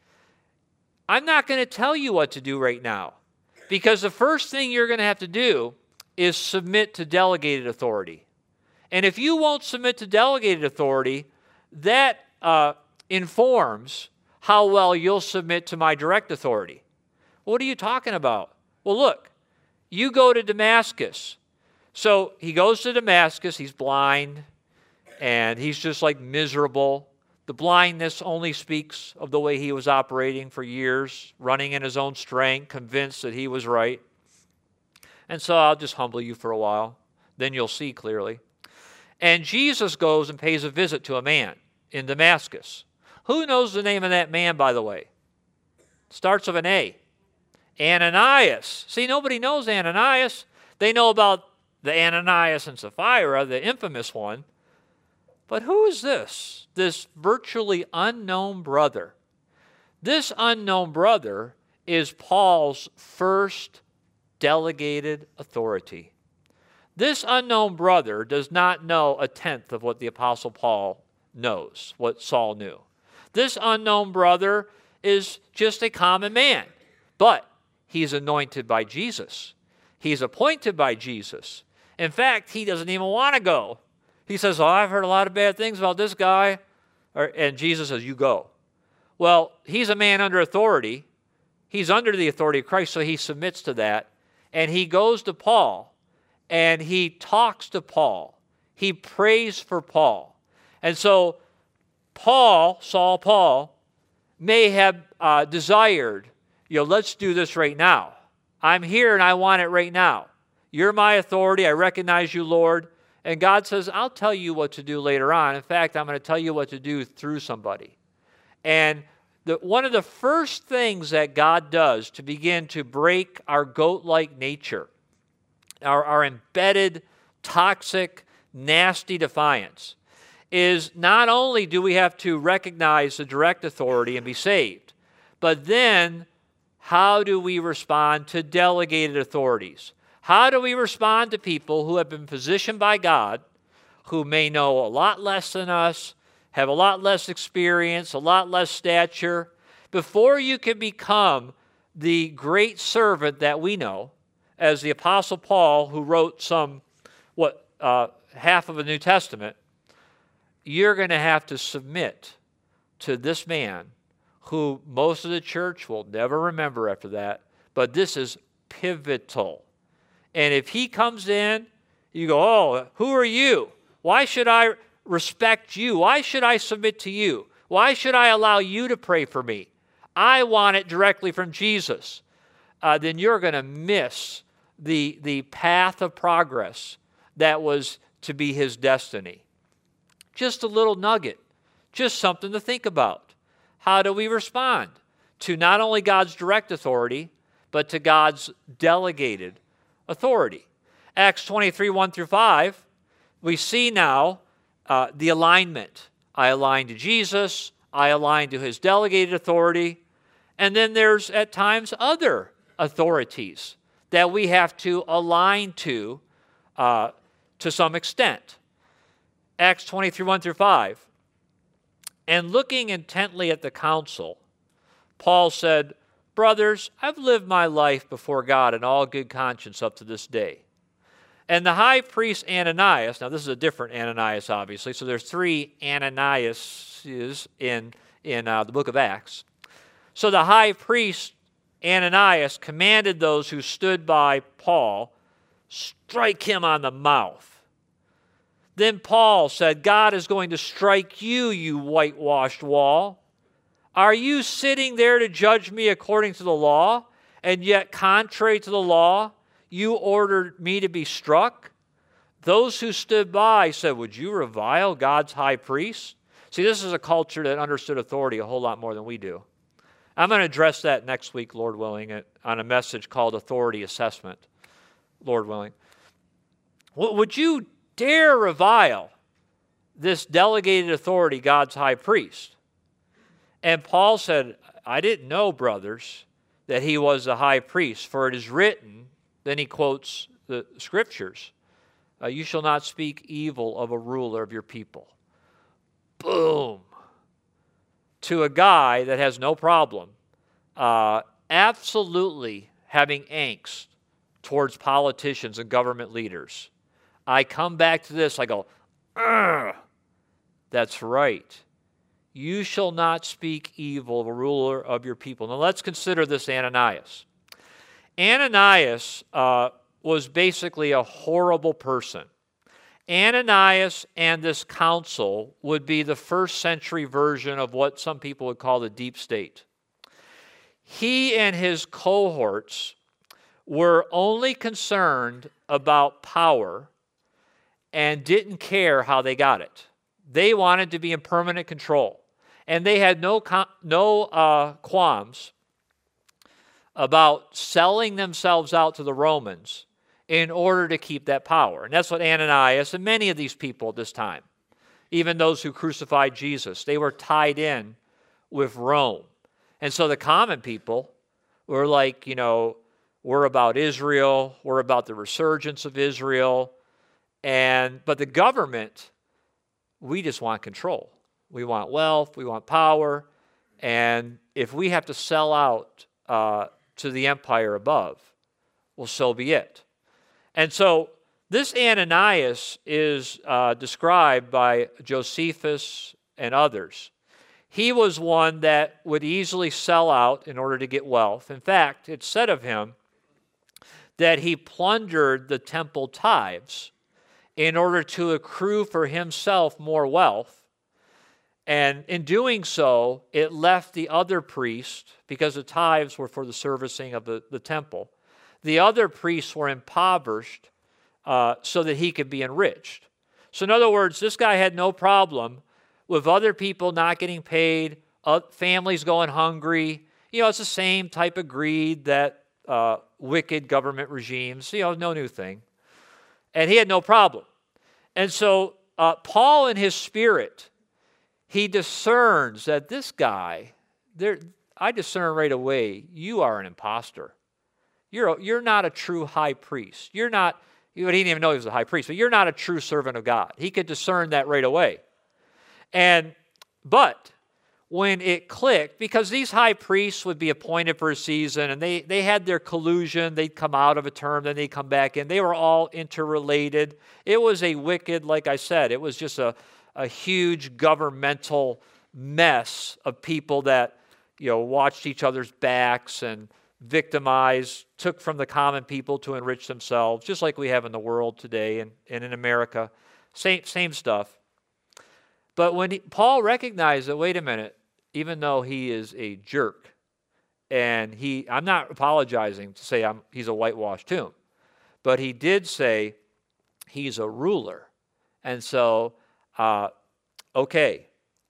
I'm not going to tell you what to do right now, because the first thing you're going to have to do is submit to delegated authority. And if you won't submit to delegated authority, that uh, informs how well you'll submit to my direct authority. What are you talking about? Well, look, you go to Damascus. So he goes to Damascus, he's blind, and he's just like miserable. The blindness only speaks of the way he was operating for years, running in his own strength, convinced that he was right. And so I'll just humble you for a while. Then you'll see clearly. And Jesus goes and pays a visit to a man in Damascus. Who knows the name of that man, by the way? Starts with an A. Ananias. See, nobody knows Ananias. They know about the Ananias and Sapphira, the infamous one. But who is this? This virtually unknown brother. This unknown brother is Paul's first delegated authority. This unknown brother does not know a tenth of what the Apostle Paul knows, what Saul knew. This unknown brother is just a common man, but he's anointed by Jesus. He's appointed by Jesus. In fact, he doesn't even want to go. He says, oh, I've heard a lot of bad things about this guy. And Jesus says, you go. Well, he's a man under authority. He's under the authority of Christ, so he submits to that. And he goes to Paul, and he talks to Paul. He prays for Paul. And so Paul, Saul Paul, may have uh, desired you know, let's do this right now. I'm here and I want it right now. You're my authority. I recognize you, Lord. And God says, I'll tell you what to do later on. In fact, I'm going to tell you what to do through somebody. And the, one of the first things that God does to begin to break our goat-like nature, our, our embedded, toxic, nasty defiance, is not only do we have to recognize the direct authority and be saved, but then how do we respond to delegated authorities? How do we respond to people who have been positioned by God, who may know a lot less than us, have a lot less experience, a lot less stature? Before you can become the great servant that we know, as the Apostle Paul, who wrote some, what, uh, half of the New Testament, you're going to have to submit to this man who most of the church will never remember after that, but this is pivotal. And if he comes in, you go, oh, who are you? Why should I respect you? Why should I submit to you? Why should I allow you to pray for me? I want it directly from Jesus. Uh, then you're going to miss the, the path of progress that was to be his destiny. Just a little nugget, just something to think about. How do we respond to not only God's direct authority, but to God's delegated authority? Acts twenty-three, one through five, we see now uh, the alignment. I align to Jesus, I align to his delegated authority, and then there's at times other authorities that we have to align to uh, to some extent. Acts twenty-three, one through five. And looking intently at the council, Paul said, brothers, I've lived my life before God in all good conscience up to this day. And the high priest Ananias, now this is a different Ananias, obviously, so there's three Ananiases in, in uh, the book of Acts. So the high priest Ananias commanded those who stood by Paul, strike him on the mouth. Then Paul said, God is going to strike you, you whitewashed wall. Are you sitting there to judge me according to the law, and yet contrary to the law, you ordered me to be struck? Those who stood by said, would you revile God's high priest? See, this is a culture that understood authority a whole lot more than we do. I'm going to address that next week, Lord willing, on a message called Authority Assessment, Lord willing. Would you dare revile this delegated authority, God's high priest? And Paul said, I didn't know, brothers, that he was the high priest, for it is written, then he quotes the scriptures, uh, you shall not speak evil of a ruler of your people. Boom. To a guy that has no problem uh, absolutely having angst towards politicians and government leaders. I come back to this, I go, ugh, that's right. You shall not speak evil of a ruler of your people. Now let's consider this Ananias. Ananias uh, was basically a horrible person. Ananias and this council would be the first century version of what some people would call the deep state. He and his cohorts were only concerned about power and didn't care how they got it. They wanted to be in permanent control. And they had no, no uh, qualms about selling themselves out to the Romans in order to keep that power. And that's what Ananias and many of these people at this time, even those who crucified Jesus, they were tied in with Rome. And so the common people were like, you know, we're about Israel, we're about the resurgence of Israel, and but the government, we just want control. We want wealth, we want power, and if we have to sell out uh, to the empire above, well, so be it. And so this Ananias is uh, described by Josephus and others. He was one that would easily sell out in order to get wealth. In fact, it's said of him that he plundered the temple tithes in order to accrue for himself more wealth. And in doing so, it left the other priest, because the tithes were for the servicing of the, the temple, the other priests were impoverished uh, so that he could be enriched. So in other words, this guy had no problem with other people not getting paid, uh, families going hungry. You know, it's the same type of greed that uh, wicked government regimes, you know, no new thing. And he had no problem. And so uh, Paul in his spirit, he discerns that this guy, there, I discern right away, you are an imposter. You're, a, you're not a true high priest. You're not, he didn't even know he was a high priest, but you're not a true servant of God. He could discern that right away. And, but when it clicked, because these high priests would be appointed for a season, and they, they had their collusion, they'd come out of a term, then they'd come back in. They were all interrelated. It was a wicked, like I said, it was just a, a huge governmental mess of people that, you know, watched each other's backs and victimized, took from the common people to enrich themselves, just like we have in the world today and, and in America. Same, same stuff. But when he, Paul recognized that, wait a minute, even though he is a jerk, and he, I'm not apologizing to say I'm, he's a whitewashed tomb, but he did say he's a ruler. And so, uh, okay,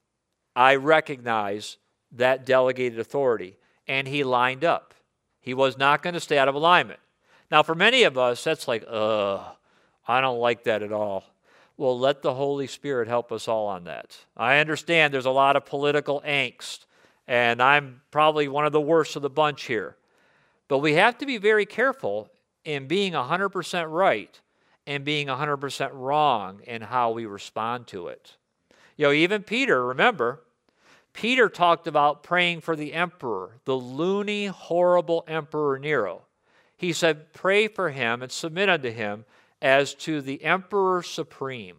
I recognize that delegated authority. And he lined up. He was not going to stay out of alignment. Now, for many of us, that's like, ugh, I don't like that at all. Well, let the Holy Spirit help us all on that. I understand there's a lot of political angst, and I'm probably one of the worst of the bunch here. But we have to be very careful in being one hundred percent right and being one hundred percent wrong in how we respond to it. You know, even Peter, remember, Peter talked about praying for the emperor, the loony, horrible Emperor Nero. He said, pray for him and submit unto him as to the emperor supreme.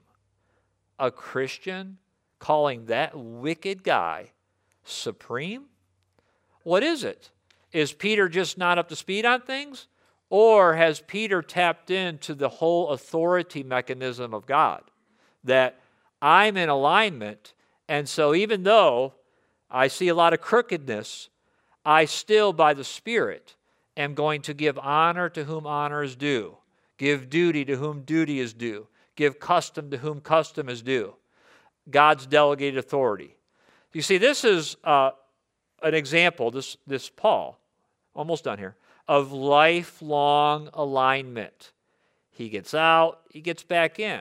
A Christian calling that wicked guy supreme? What is it? Is Peter just not up to speed on things? Or has Peter tapped into the whole authority mechanism of God? That I'm in alignment, and so even though I see a lot of crookedness, I still, by the Spirit, am going to give honor to whom honor is due. Give duty to whom duty is due. Give custom to whom custom is due. God's delegated authority. You see, this is uh, an example, this, this Paul, almost done here, of lifelong alignment. He gets out, he gets back in.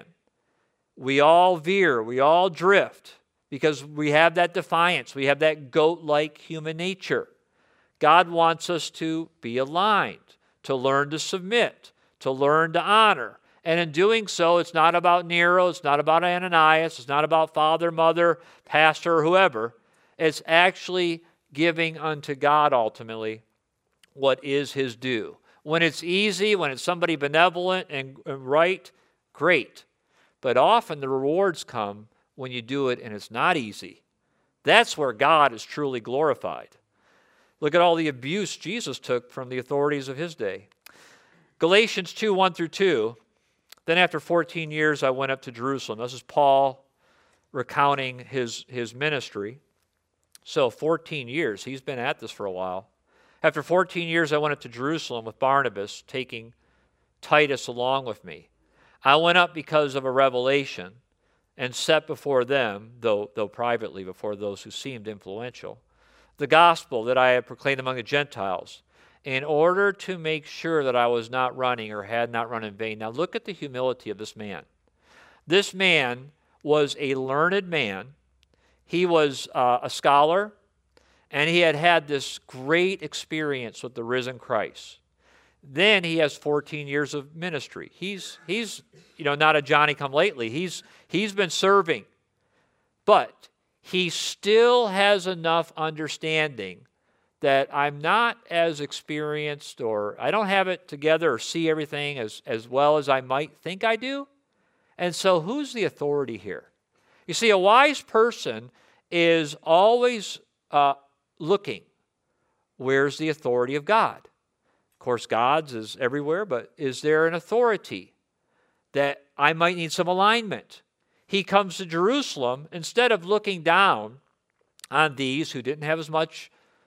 We all veer, we all drift, because we have that defiance. We have that goat-like human nature. God wants us to be aligned, to learn to submit, to learn to honor. And in doing so, it's not about Nero, it's not about Ananias, it's not about father, mother, pastor, or whoever. It's actually giving unto God ultimately what is his due. When it's easy, when it's somebody benevolent and right, great. But often the rewards come when you do it and it's not easy. That's where God is truly glorified. Look at all the abuse Jesus took from the authorities of his day. Galatians two, one through two. Then after fourteen years, I went up to Jerusalem. This is Paul recounting his, his ministry. So fourteen years. He's been at this for a while. After fourteen years, I went up to Jerusalem with Barnabas, taking Titus along with me. I went up because of a revelation and set before them, though, though privately before those who seemed influential, the gospel that I had proclaimed among the Gentiles, in order to make sure that I was not running or had not run in vain. Now look at the humility of this man. This man was a learned man. He was uh, a scholar, and he had had this great experience with the risen Christ. Then he has fourteen years of ministry. He's, he's you know, not a Johnny-come-lately. He's, he's been serving. But he still has enough understanding that I'm not as experienced, or I don't have it together or see everything as, as well as I might think I do. And so who's the authority here? You see, a wise person is always uh, looking, where's the authority of God? Of course, God's is everywhere, but is there an authority that I might need some alignment? he comes to Jerusalem, instead of looking down on these who didn't have as much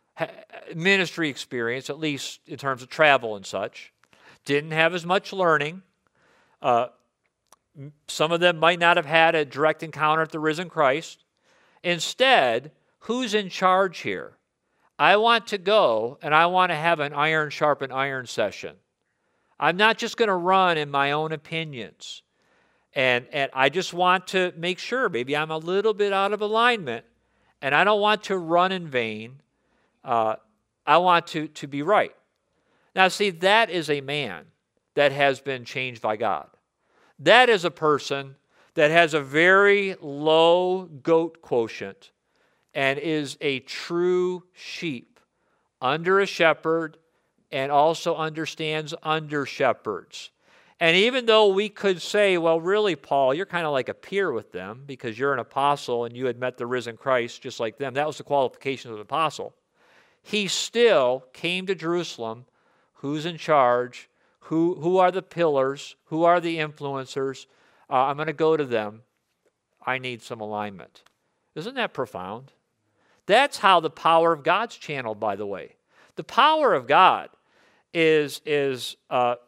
ministry experience, at least in terms of travel and such, didn't have as much learning. Uh, some of them might not have had a direct encounter with the risen Christ. Instead, who's in charge here? I want to go and I want to have an iron sharpen iron session. I'm not just going to run in my own opinions. And, and I just want to make sure maybe I'm a little bit out of alignment, and I don't want to run in vain. Uh, I want to, to be right. Now, see, that is a man that has been changed by God. That is a person that has a very low goat quotient and is a true sheep under a shepherd and also understands under shepherds. And even though we could say, well, really, Paul, you're kind of like a peer with them because you're an apostle and you had met the risen Christ just like them. That was the qualification of an apostle. He still came to Jerusalem. Who's in charge? Who, who are the pillars? Who are the influencers? Uh, I'm going to go to them. I need some alignment. Isn't that profound? That's how the power of God's channeled, by the way. The power of God is, is uh,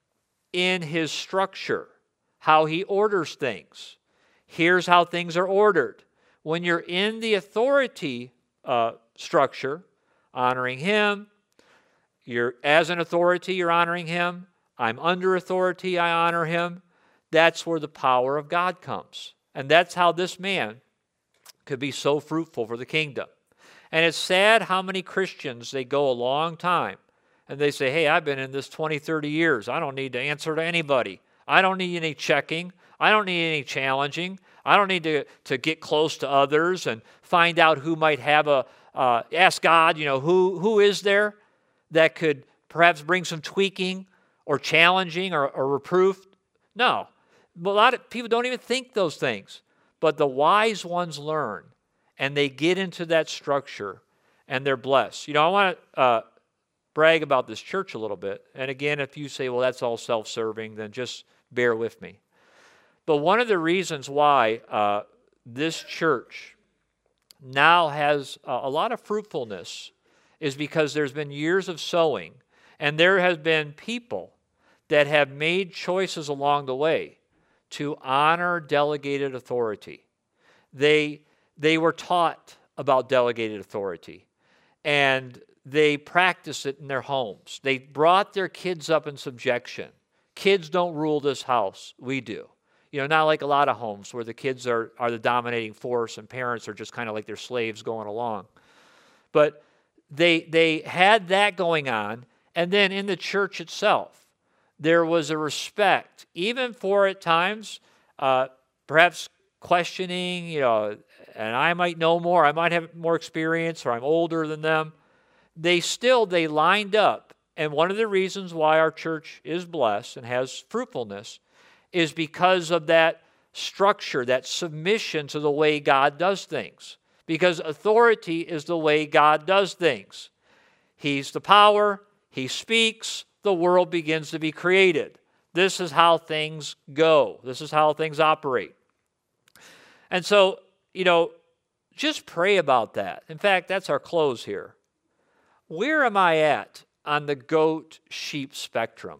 in his structure, how he orders things. Here's how things are ordered. When you're in the authority uh, structure, honoring him, you're as an authority, you're honoring him. I'm under authority, I honor him. That's where the power of God comes. And that's how this man could be so fruitful for the kingdom. And it's sad how many Christians, they go a long time and they say, hey, I've been in this twenty, thirty years. I don't need to answer to anybody. I don't need any checking. I don't need any challenging. I don't need to, to get close to others and find out who might have a, uh, ask God, you know, who who is there that could perhaps bring some tweaking or challenging or, or reproof. No. A lot of people don't even think those things. But the wise ones learn, and they get into that structure, and they're blessed. You know, I want to uh, brag about this church a little bit. And again, if you say, well, that's all self-serving, then just bear with me. But one of the reasons why uh, this church now has uh, a lot of fruitfulness is because there's been years of sowing, and there have been people that have made choices along the way to honor delegated authority. They, they were taught about delegated authority, and they practiced it in their homes. They brought their kids up in subjection. Kids don't rule this house. We do. You know, not like a lot of homes where the kids are, are the dominating force and parents are just kind of like their slaves going along. But they, they had that going on, and then in the church itself, there was a respect, even for at times, uh, perhaps questioning, you know, and I might know more, I might have more experience, or I'm older than them. They still, they lined up. And one of the reasons why our church is blessed and has fruitfulness is because of that structure, that submission to the way God does things. Because authority is the way God does things. He's the power, he speaks, the world begins to be created. This is how things go. This is how things operate. And so, you know, just pray about that. In fact, that's our close here. Where am I at on the goat-sheep spectrum?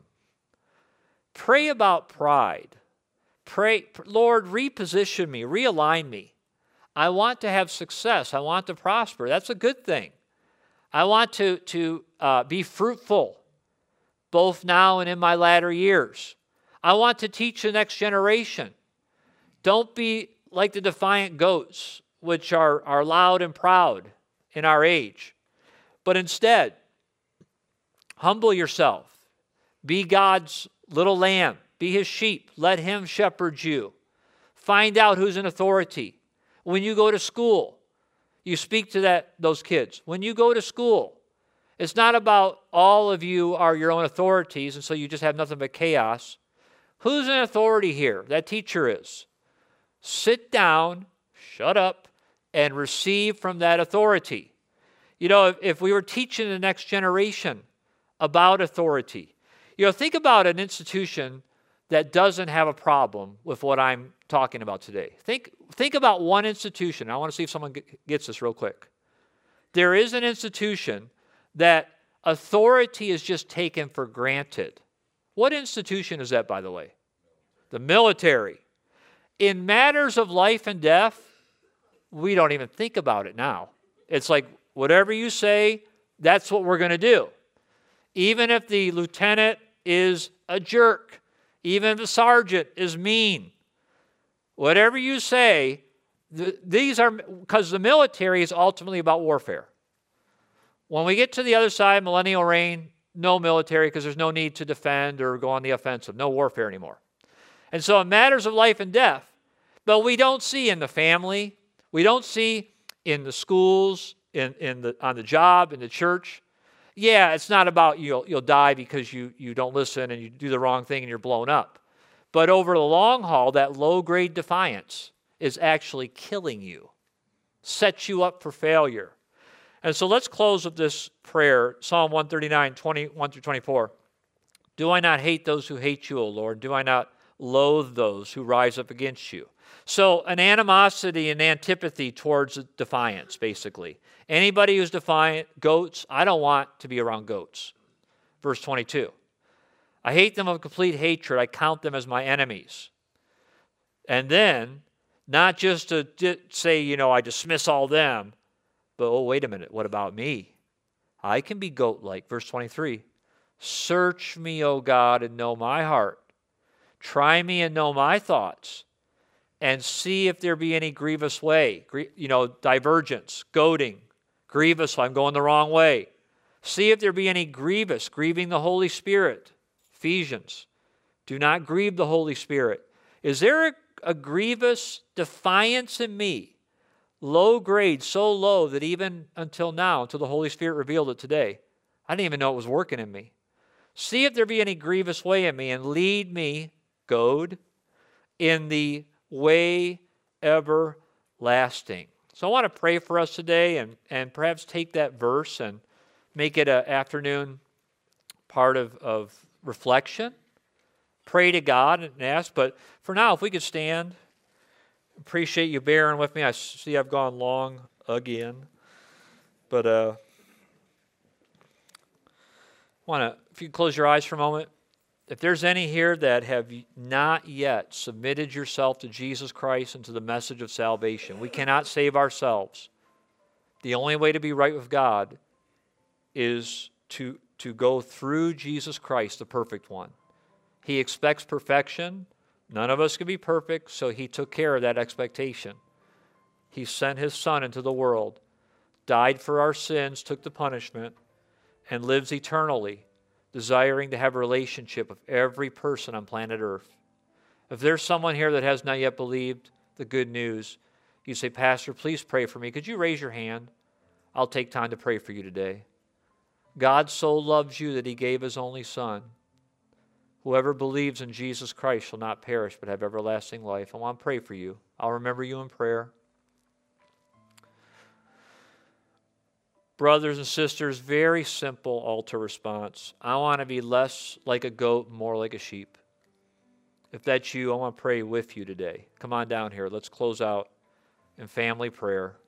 Pray about pride. Pray, Lord, reposition me, realign me. I want to have success. I want to prosper. That's a good thing. I want to, to uh, be fruitful, both now and in my latter years. I want to teach the next generation. Don't be like the defiant goats, which are, are loud and proud in our age. But instead, humble yourself. Be God's little lamb. Be his sheep. Let him shepherd you. Find out who's in authority. When you go to school, you speak to that those kids. When you go to school, it's not about all of you are your own authorities, and so you just have nothing but chaos. Who's in authority here? That teacher is. Sit down, shut up, and receive from that authority. You know, if, if we were teaching the next generation about authority, you know, think about an institution that doesn't have a problem with what I'm talking about today. Think, think about one institution. I want to see if someone gets this real quick. There is an institution that authority is just taken for granted. What institution is that, by the way? The military. In matters of life and death, we don't even think about it now. It's like, whatever you say, that's what we're going to do. Even if the lieutenant is a jerk, even if the sergeant is mean, whatever you say, th- these are, because the military is ultimately about warfare. When we get to the other side, millennial reign, no military because there's no need to defend or go on the offensive, no warfare anymore. And so in matters of life and death, but we don't see in the family, we don't see in the schools, in, in the on the job, in the church. Yeah, it's not about you'll you'll die because you, you don't listen and you do the wrong thing and you're blown up. But over the long haul, that low-grade defiance is actually killing you, sets you up for failure. And so let's close with this prayer, Psalm one thirty-nine, twenty-one through twenty-four. Do I not hate those who hate you, O Lord? Do I not loathe those who rise up against you? So an animosity and antipathy towards defiance, basically. Anybody who's defiant, goats, I don't want to be around goats. Verse twenty-two. I hate them with complete hatred. I count them as my enemies. And then, not just to di- say, you know, I dismiss all them, but, oh, wait a minute, what about me? I can be goat-like. Verse twenty-three. Search me, O God, and know my heart. Try me and know my thoughts, and see if there be any grievous way. Grie- you know, divergence, goading, grievous, I'm going the wrong way. See if there be any grievous, grieving the Holy Spirit. Ephesians, do not grieve the Holy Spirit. Is there a, a grievous defiance in me? Low grade, so low that even until now, until the Holy Spirit revealed it today, I didn't even know it was working in me. See if there be any grievous way in me, and lead me, goad, in the way everlasting. So I want to pray for us today and, and perhaps take that verse and make it an afternoon part of, of reflection. Pray to God and ask. But for now, if we could stand. Appreciate you bearing with me. I see I've gone long again. But uh, want to, if you close your eyes for a moment. If there's any here that have not yet submitted yourself to Jesus Christ and to the message of salvation, we cannot save ourselves. The only way to be right with God is to, to go through Jesus Christ, the perfect one. He expects perfection. None of us can be perfect, so he took care of that expectation. He sent his Son into the world, died for our sins, took the punishment, and lives eternally, desiring to have a relationship with every person on planet Earth. If there's someone here that has not yet believed the good news, you say, Pastor, please pray for me. Could you raise your hand? I'll take time to pray for you today. God so loves you that he gave his only Son. Whoever believes in Jesus Christ shall not perish but have everlasting life. I want to pray for you. I'll remember you in prayer. Brothers and sisters, very simple altar response. I want to be less like a goat, more like a sheep. If that's you, I want to pray with you today. Come on down here. Let's close out in family prayer.